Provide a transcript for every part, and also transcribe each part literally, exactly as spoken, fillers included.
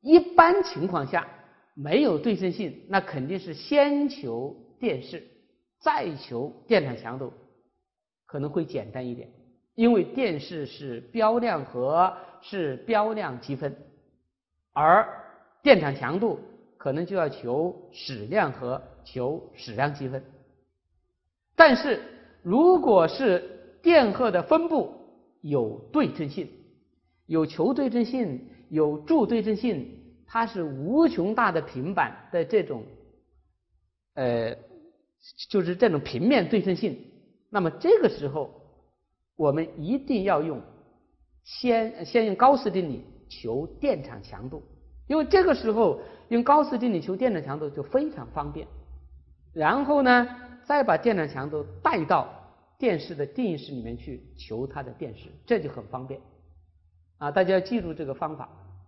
一般情况下没有对称性，那肯定是先求电势，再求电场强度，可能会简单一点，因为电势是标量和是标量积分，而电场强度可能就要求矢量和求矢量积分。但是如果是电荷的分布有对称性，有球对称性，有柱对称性，它是无穷大的平板的这种呃，就是这种平面对称性，那么这个时候我们一定要用先先用高斯定理求电场强度，因为这个时候用高斯定理求电场强度就非常方便。然后呢，再把电场强度带到电势的定义式里面去求它的电势，这就很方便啊！大家要记住这个方法。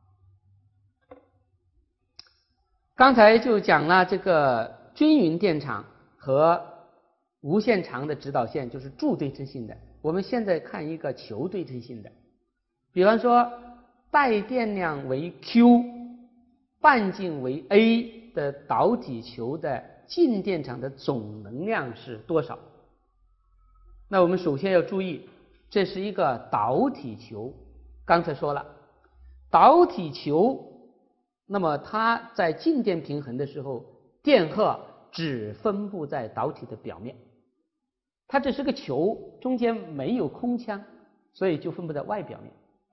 刚才就讲了这个均匀电场和无限长的指导线，就是柱对称性的。我们现在看一个球对称性的，比方说带电量为 Q， 半径为 A 的导体球的静电场的总能量是多少？那我们首先要注意，这是一个导体球。刚才说了，导体球，那么它在静电平衡的时候，电荷只分布在导体的表面，它只是个球，中间没有空腔，所以就分布在外表面。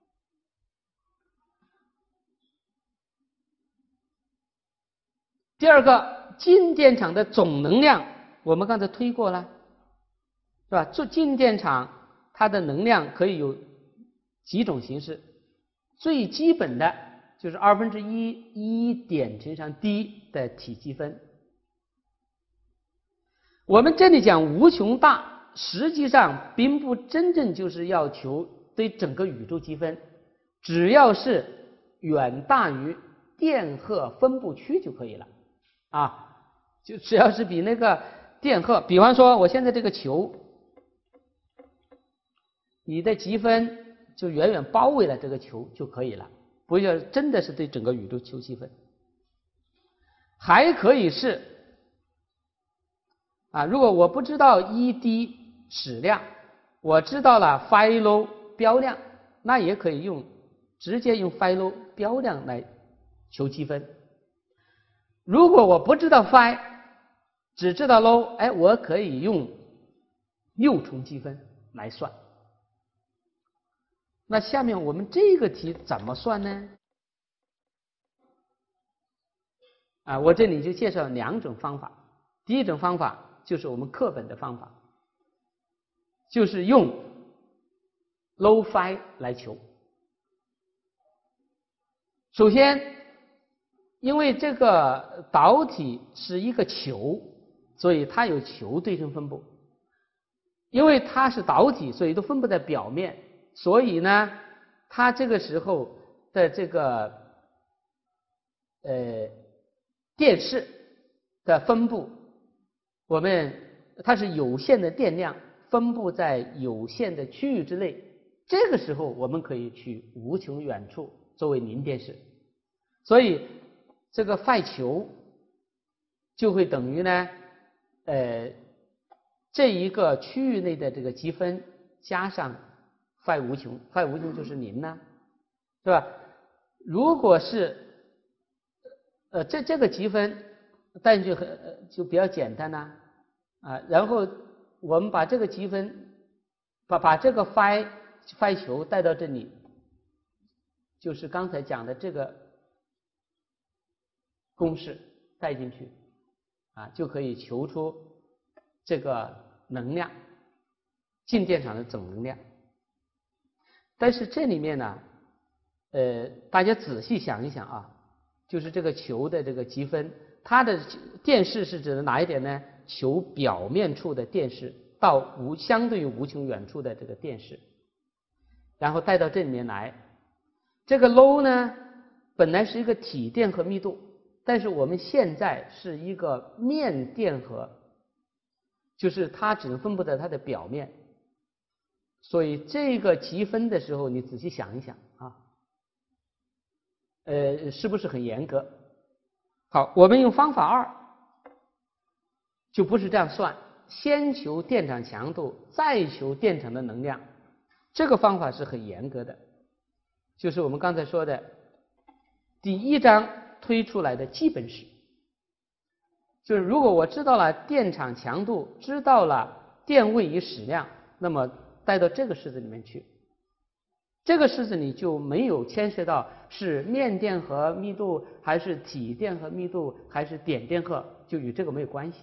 第二个，静电场的总能量，我们刚才推过了，是吧？做静电场它的能量可以有几种形式，最基本的就是二分之一一点乘上 d 的体积分。我们这里讲无穷大，实际上并不真正就是要求对整个宇宙积分，只要是远大于电荷分布区就可以了啊，就只要是比那个电荷，比方说我现在这个球，你的积分就远远包围了这个球就可以了，不要真的是对整个宇宙求积分。还可以是啊，如果我不知道 E D 矢量，我知道了 phi low 标量，那也可以用直接用 phi low 标量来求积分。如果我不知道 phi， 只知道 low， 哎，我可以用六重积分来算。那下面我们这个题怎么算呢？啊，我这里就介绍两种方法。第一种方法就是我们课本的方法，就是用 low phi 来求。首先，因为这个导体是一个球，所以它有球对称分布。因为它是导体，所以都分布在表面，所以呢，它这个时候的这个呃电势的分布，我们它是有限的电量分布在有限的区域之内，这个时候我们可以取无穷远处作为零电势，所以这个 phi 球就会等于呢呃这一个区域内的这个积分加上 phi 无穷 ，phi 无穷就是零呢，是吧？如果是呃这这个积分，但就很就比较简单呐啊，然后我们把这个积分把把这个 phi phi 球带到这里，就是刚才讲的这个公式带进去啊，就可以求出这个能量，静电场的总能量。但是这里面呢，呃，大家仔细想一想啊，就是这个球的这个积分，它的电势是指的哪一点呢？球表面处的电势到无相对于无穷远处的这个电势，然后带到这里面来。这个 low 呢，本来是一个体电荷密度，但是我们现在是一个面电荷，就是它只能分布在它的表面，所以这个积分的时候，你仔细想一想啊， 呃，是不是很严格？好，我们用方法二，就不是这样算，先求电场强度，再求电场的能量，这个方法是很严格的，就是我们刚才说的第一章推出来的基本式，就是如果我知道了电场强度，知道了电位与矢量，那么带到这个式子里面去，这个式子里就没有牵涉到是面电荷密度还是体电荷密度还是点电荷，就与这个没有关系。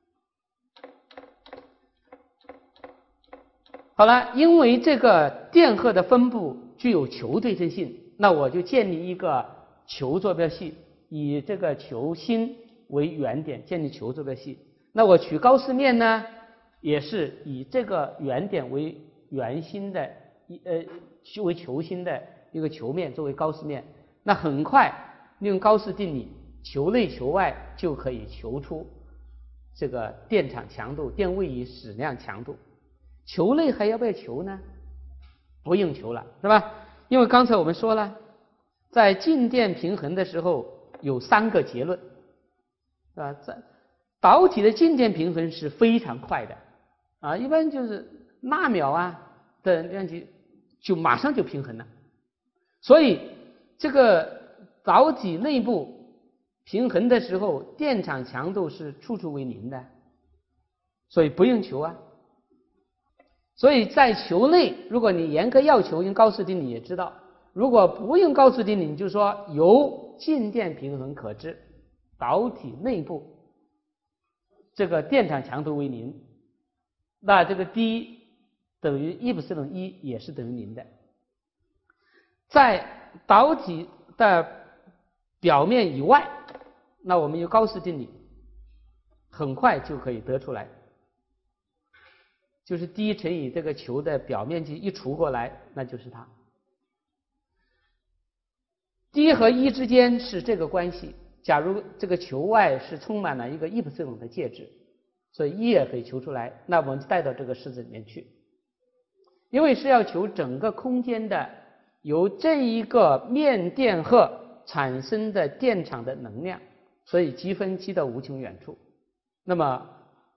好了，因为这个电荷的分布具有球对称性，那我就建立一个球坐标系，以这个球心为原点建立球坐标系。那我取高斯面呢，也是以这个原点为圆心的呃为球心的一个球面作为高斯面。那很快利用高斯定理，球内球外就可以求出这个电场强度、电位与矢量强度。球内还要不要求呢？不用求了，是吧？因为刚才我们说了，在静电平衡的时候有三个结论，是吧？在导体的静电平衡是非常快的啊，一般就是纳秒啊的量级就马上就平衡了。所以这个导体内部平衡的时候，电场强度是处处为零的，所以不用求啊。所以在球内，如果你严格要求，用高斯定理也知道；如果不用高斯定理，你就说由静电平衡可知，导体内部这个电场强度为零，那这个 D 等于 E 不是等于一也是等于零的。在导体的表面以外，那我们用高斯定理，很快就可以得出来。就是 D 乘以这个球的表面积一除过来，那就是它。D 和一之间是这个关系，假如这个球外是充满了一个 E 不等的介质，所以一也可以求出来，那我们带到这个式子里面去。因为是要求整个空间的由这一个面电荷产生的电场的能量，所以积分积到无穷远处。那么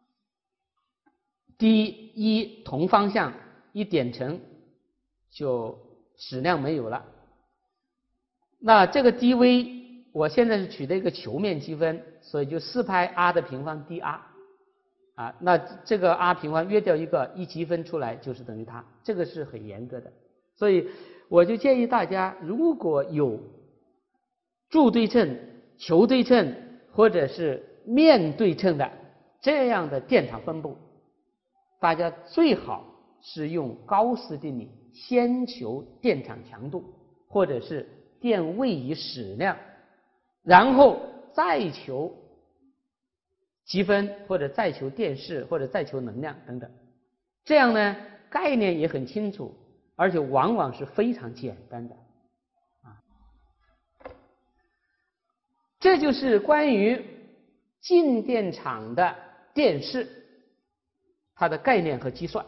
D 一同方向一点成，就矢量没有了。那这个 dV 我现在是取的一个球面积分，所以就四派 r 的平方 dr 啊，那这个 r 平方约掉一个一积分出来就是等于它，这个是很严格的。所以我就建议大家，如果有柱对称、球对称或者是面对称的这样的电场分布，大家最好是用高斯定理先求电场强度或者是电位与矢量，然后再求积分或者再求电势或者再求能量等等，这样呢概念也很清楚，而且往往是非常简单的啊。这就是关于静电场的电势它的概念和计算。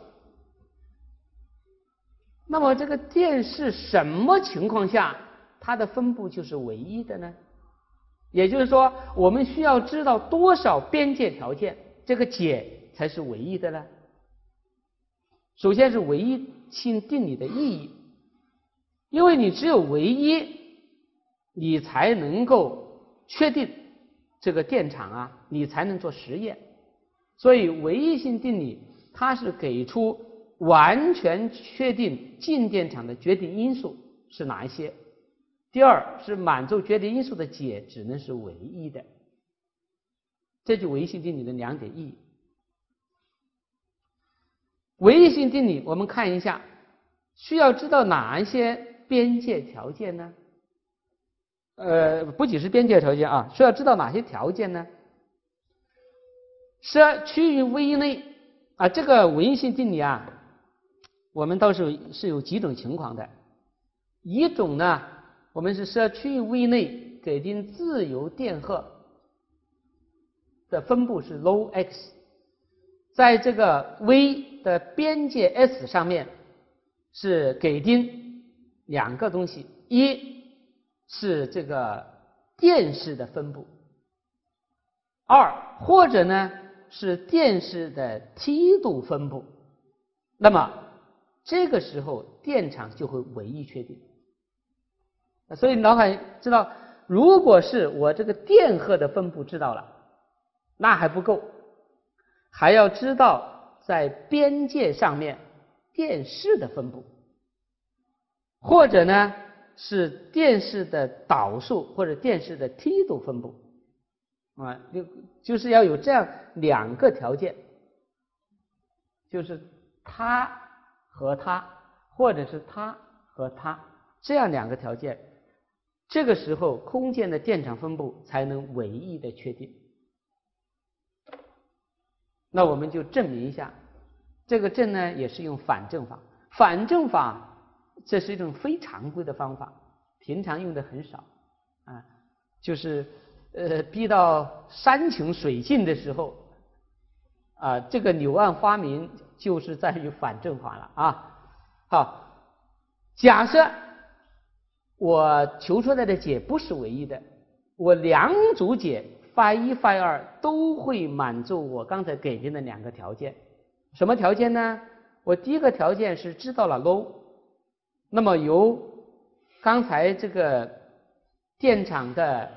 那么这个电势什么情况下它的分布就是唯一的呢？也就是说我们需要知道多少边界条件，这个解才是唯一的呢？首先是唯一性定理的意义，因为你只有唯一，你才能够确定这个电场啊，你才能做实验。所以唯一性定理它是给出完全确定静电场的决定因素是哪一些，第二是满足决定因素的解只能是唯一的，这就唯一性定理的两点意义。唯一性定理我们看一下，需要知道哪一些边界条件呢？呃，不仅是边界条件啊，需要知道哪些条件呢？是区域 V 内啊，这个唯一性定理啊，我们倒是是有几种情况的。一种呢，我们是设区域 V 内给定自由电荷的分布是 low x， 在这个 V 的边界 S 上面是给定两个东西，一是这个电势的分布，二或者呢是电势的梯度分布，那么这个时候电场就会唯一确定。所以脑海知道，如果是我这个电荷的分布知道了，那还不够，还要知道在边界上面电势的分布，或者呢是电势的导数或者电势的梯度分布啊，就就是要有这样两个条件，就是它和它，或者是它和它，这样两个条件，这个时候空间的电场分布才能唯一的确定。那我们就证明一下，这个证呢也是用反证法。反证法这是一种非常规的方法，平常用的很少啊，就是呃逼到山穷水尽的时候啊，这个柳暗花明就是在于反证法了啊。好，假设我求出来的解不是唯一的，我两组解 phi 一 phi 二都会满足我刚才给定的两个条件。什么条件呢？我第一个条件是知道了 low， 那么由刚才这个电场的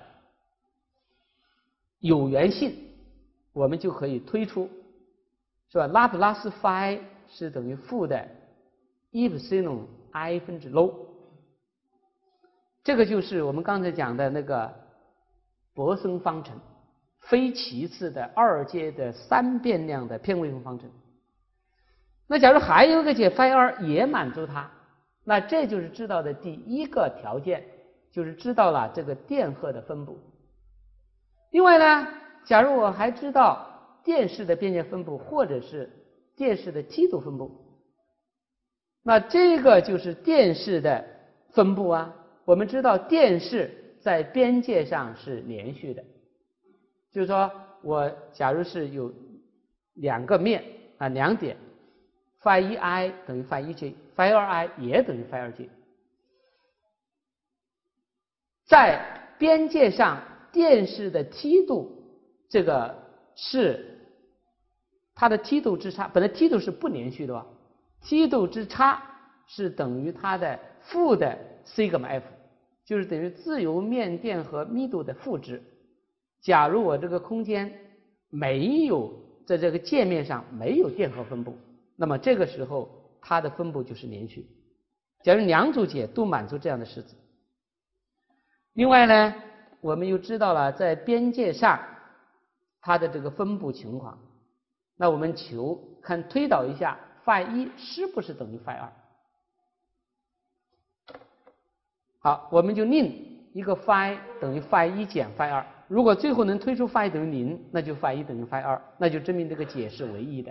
有源性，我们就可以推出，是吧？拉普拉斯 phi 是等于负的 epsilon i 分之 low， 这个就是我们刚才讲的那个铂森方程，非齐次的二阶的三变量的偏微分方程。那假如还有一个解 phi 二也满足它，那这就是知道的第一个条件，就是知道了这个电荷的分布。另外呢，假如我还知道电势的边界分布，或者是电势的梯度分布，那这个就是电势的分布啊。我们知道电势在边界上是连续的，就是说我假如是有两个面啊，两点 phi 一 i 等于 phi 一 j， phi 二 i 也等于 phi 二 j， 在边界上电势的梯度，这个是它的梯度之差，本来梯度是不连续的吧，梯度之差是等于它的负的 sigma f， 就是等于自由面电荷密度的负值。假如我这个空间没有在这个界面上没有电荷分布，那么这个时候它的分布就是连续。假如两组解都满足这样的式子。另外呢，我们又知道了在边界上它的这个分布情况，那我们求看推导一下 phi 一是不是等于 phi 二。好，我们就令一个 phi 等于 phi 一减 phi 二，如果最后能推出 phi 等于零，那就 phi 一等于 phi 二，那就证明这个解是唯一的。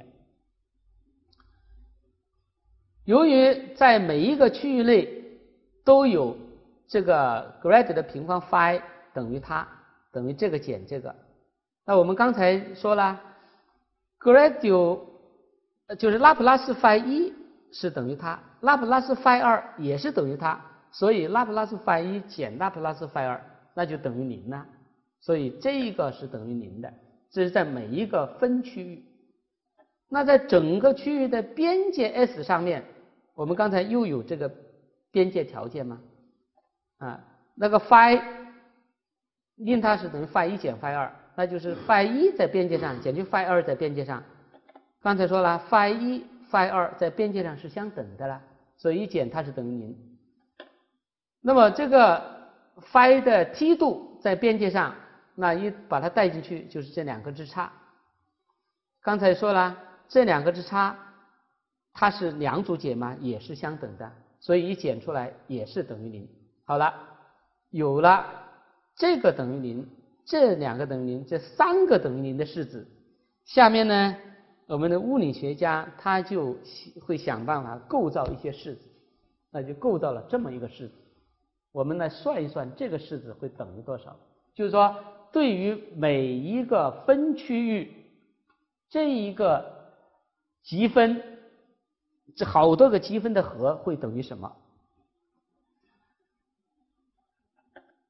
由于在每一个区域内都有这个 grad 的平方 phi 等于它等于这个减这个，那我们刚才说了 ，grad 就是拉普拉斯 phi 一是等于它，拉普拉斯 phi 二也是等于它，所以拉普拉斯 phi 一减拉普拉斯 phi 二那就等于零了，所以这一个是等于零的，这是在每一个分区域。那在整个区域的边界 S 上面，我们刚才又有这个边界条件吗？啊，那个 phi 令它是等于 phi 一减 phi 二，那就是 phi 一在边界上减去 phi 二在边界上。刚才说了 phi 一 phi 二在边界上是相等的了，所以一减它是等于零。那么这个 phi 的梯度在边界上，那一把它带进去就是这两个之差。刚才说了这两个之差它是两组解嘛，也是相等的，所以一减出来也是等于零。好了，有了这个等于零，这两个等于零，这三个等于零的式子，下面呢我们的物理学家他就会想办法构造一些式子，那就构造了这么一个式子。我们来算一算这个式子会等于多少，就是说对于每一个分区域这一个积分，这好多个积分的和会等于什么。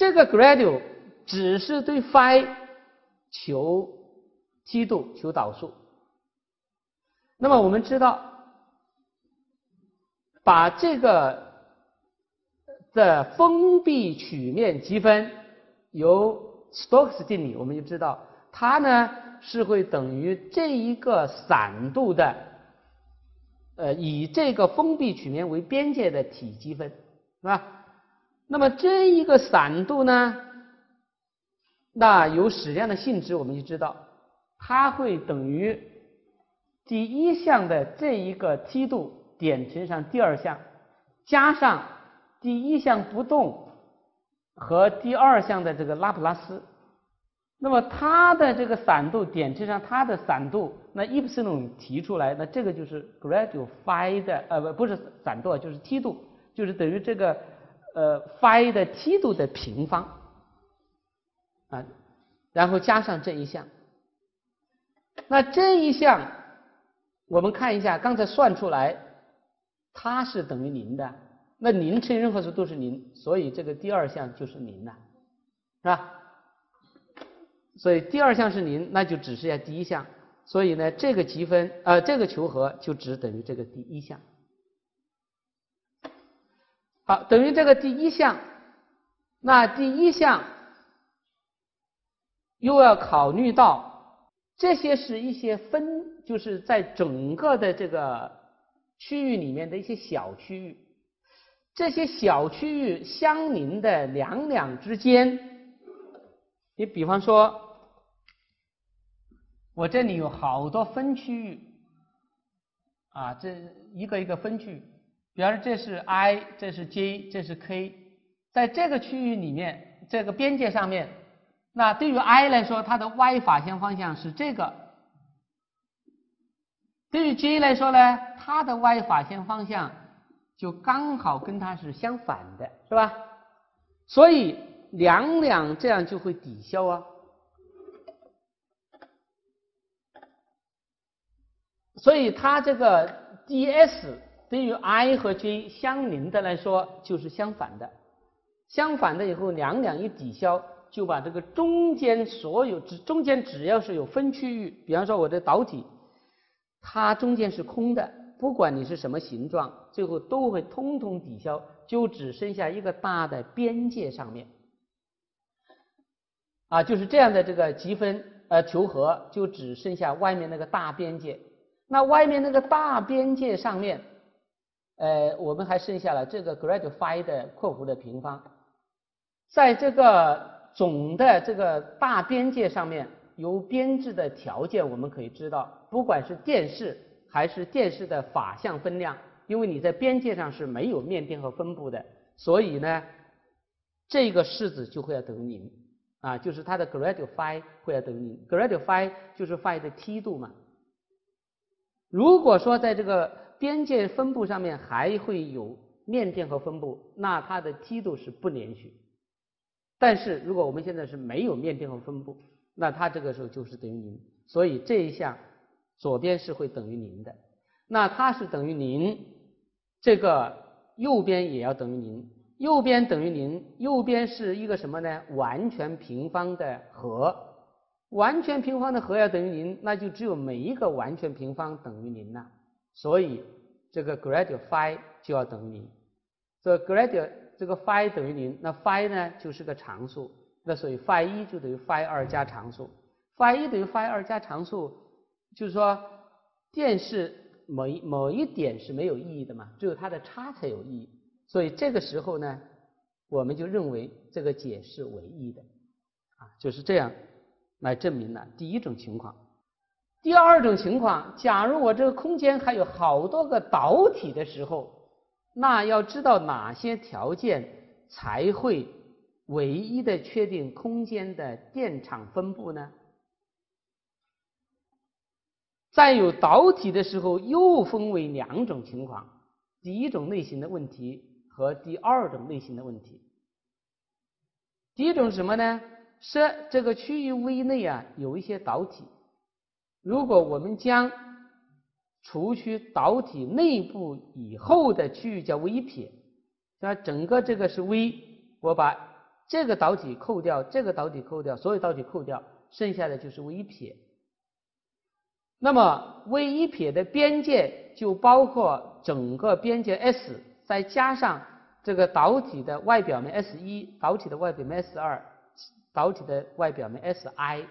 这个 gradual 只是对 phi 求梯度、求导数。那么我们知道，把这个的封闭曲面积分由 Stokes 定理，我们就知道它呢是会等于这一个散度的呃以这个封闭曲面为边界的体积分，是吧？那么这一个散度呢，那有矢量的性质，我们就知道它会等于第一项的这一个梯度点乘上第二项，加上第一项不动和第二项的这个拉普拉斯。那么它的这个散度点乘上它的散度，那 epsilon 提出来，那这个就是 gradual phi 的呃不不是散度，就是梯度，就是等于这个呃 phi 的梯度的平方啊，然后加上这一项。那这一项我们看一下，刚才算出来它是等于零的，那零乘任何数都是零，所以这个第二项就是零了，是吧？所以第二项是零，那就只剩下第一项，所以呢，这个积分呃这个求和就只等于这个第一项。好，等于这个第一项，那第一项又要考虑到这些是一些分，就是在整个的这个区域里面的一些小区域，这些小区域相邻的两两之间，你比方说我这里有好多分区域啊，这一个一个分区域，比方说这是 I， 这是 J， 这是 K， 在这个区域里面，这个边界上面，那对于 I 来说，它的 y 法线方向是这个；对于 J 来说呢，它的 y 法线方向就刚好跟它是相反的，是吧？所以两两这样就会抵消啊。所以它这个 ds 对于 I 和 J 相邻的来说就是相反的，相反的以后两两一抵消，就把这个中间所有只中间只要是有分区域，比方说我的导体，它中间是空的，不管你是什么形状，最后都会通通抵消，就只剩下一个大的边界上面啊，就是这样的这个积分呃求和，就只剩下外面那个大边界。那外面那个大边界上面，呃，我们还剩下了这个 gradual phi 的括弧的平方，在这个总的这个大边界上面，由编制的条件我们可以知道，不管是电势还是电势的法相分量，因为你在边界上是没有面电荷分布的，所以呢，这个式子就会要等于零啊，就是它的 gradual phi 会要等于零 ，gradual phi 就是 phi 的梯度嘛。如果说在这个边界分布上面还会有面电荷分布，那它的梯度是不连续。但是如果我们现在是没有面电荷分布，那它这个时候就是等于零，所以这一项左边是会等于零的。那它是等于零，这个右边也要等于零，右边等于零，右边是一个什么呢？完全平方的和。完全平方的和要等于零，那就只有每一个完全平方等于零了，所以这个 gradual phi 就要等于零。所以 gradual 这个 phi 等于零，那 phi 呢就是个常数，那所以 phi 一就等于 phi 二加常数 ，phi 一等于 phi 二加常数，就是说电势某一某一点是没有意义的嘛，只有它的差才有意义，所以这个时候呢，我们就认为这个解是唯一的，啊，就是这样。来证明了第一种情况。第二种情况，假如我这个空间还有好多个导体的时候，那要知道哪些条件才会唯一的确定空间的电场分布呢？在有导体的时候又分为两种情况，第一种类型的问题和第二种类型的问题。第一种是什么呢？是这个区域 V 内啊有一些导体，如果我们将除去导体内部以后的区域叫 V 撇，那整个这个是 V， 我把这个导体扣掉，这个导体扣掉，所有导体扣掉，剩下的就是微撇。那么微一撇的边界就包括整个边界 S， 再加上这个导体的外表面 S 一， 导体的外表面 S 二， 导体的外表面 S I。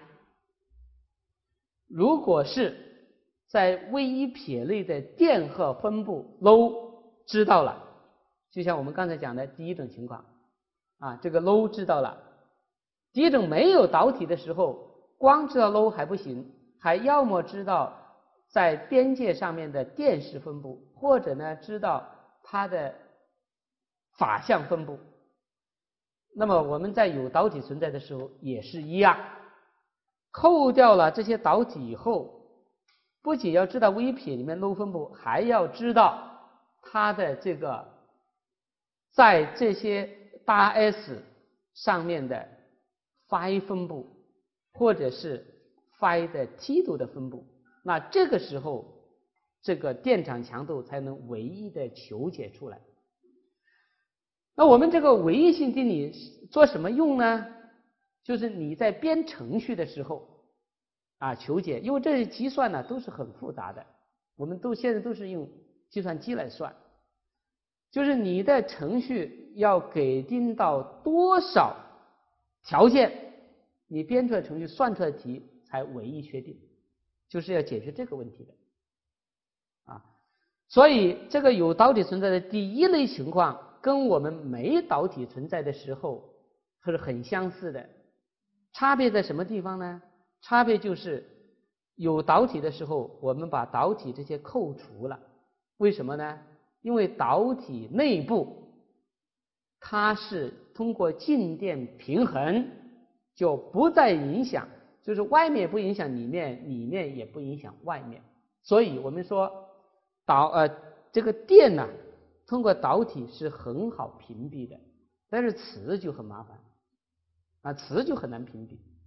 如果是在微一撇内的电荷分布 low 知道了，就像我们刚才讲的第一种情况啊，这个 low 知道了。第一种没有导体的时候，光知道 low 还不行，还要么知道在边界上面的电势分布，或者呢知道它的法相分布。那么我们在有导体存在的时候也是一样，扣掉了这些导体以后，不仅要知道微撇里面 low 分布，还要知道它的这个在这些大 S 上面的 phi 分布，或者是 phi 的梯度的分布。那这个时候这个电场强度才能唯一的求解出来。那我们这个唯一性定理做什么用呢？就是你在编程序的时候啊求解，因为这些计算呢都是很复杂的，我们都现在都是用计算机来算，就是你的程序要给定到多少条件，你编出来程序算出来的题才唯一确定，就是要解决这个问题的啊。所以这个有导体存在的第一类情况跟我们没导体存在的时候它是很相似的，差别在什么地方呢？差别就是有导体的时候我们把导体这些扣除了，为什么呢？因为导体内部它是通过静电平衡，就不再影响，就是外面不影响里面，里面也不影响外面。所以我们说导呃这个电呢、啊，通过导体是很好屏蔽的，但是磁就很麻烦啊，磁就很难屏蔽。